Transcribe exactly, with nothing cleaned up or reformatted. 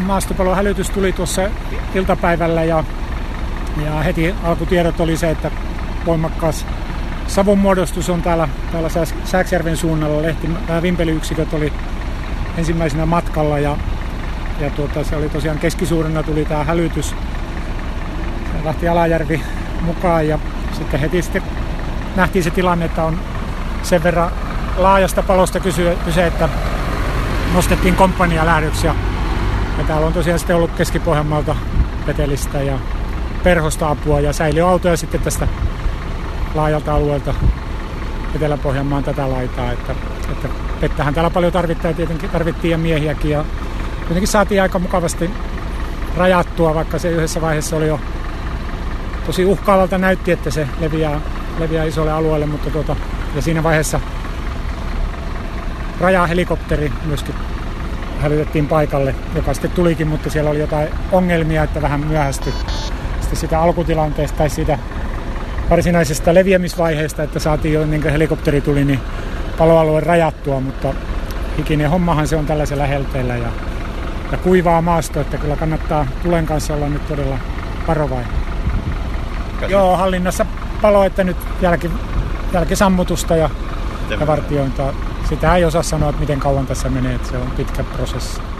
maastopalon hälytys tuli tuossa iltapäivällä ja, ja heti alkutiedot oli se, että voimakkaas savunmuodostus on täällä, täällä Sääksjärven suunnalla. Lehti, vimpelyyksiköt oli ensimmäisenä matkalla ja, ja tuota, se oli tosiaan keskisuurena tuli tämä hälytys. Se lähti Alajärvi mukaan ja sitten heti sitten nähtiin se tilanne, että on sen verran laajasta palosta kyse, että nostettiin komppanialähdöksi ja, ja täällä on tosiaan sitten ollut Keski-Pohjanmaalta, Petelistä ja Perhosta apua ja säiliöautoja sitten tästä laajalta alueelta Etelä-Pohjanmaan tätä laitaa, että, että vettähän täällä paljon tarvittiin, tietenkin tarvittiin ja miehiäkin ja jotenkin saatiin aika mukavasti rajattua, vaikka se yhdessä vaiheessa oli jo tosi uhkaavalta näytti, että se leviää, leviää isolle alueelle, mutta tuota, ja siinä vaiheessa rajahelikopteri myöskin hälytettiin paikalle, joka sitten tulikin, mutta siellä oli jotain ongelmia, että vähän myöhästyi sitten sitä alkutilanteesta tai siitä varsinaisesta leviämisvaiheesta, että saatiin jo ennen kuin helikopteri tuli, niin paloalue rajattua, mutta hikinen hommahan se on tällaisella helteellä ja, ja kuivaa maasto, että kyllä kannattaa tulen kanssa olla nyt todella varovainen. Käsin. Joo, hallinnassa palo, että nyt jälki, jälkisammutusta ja, ja vartiointaa. Sitä ei osaa sanoa, että miten kauan tässä menee, että se on pitkä prosessi.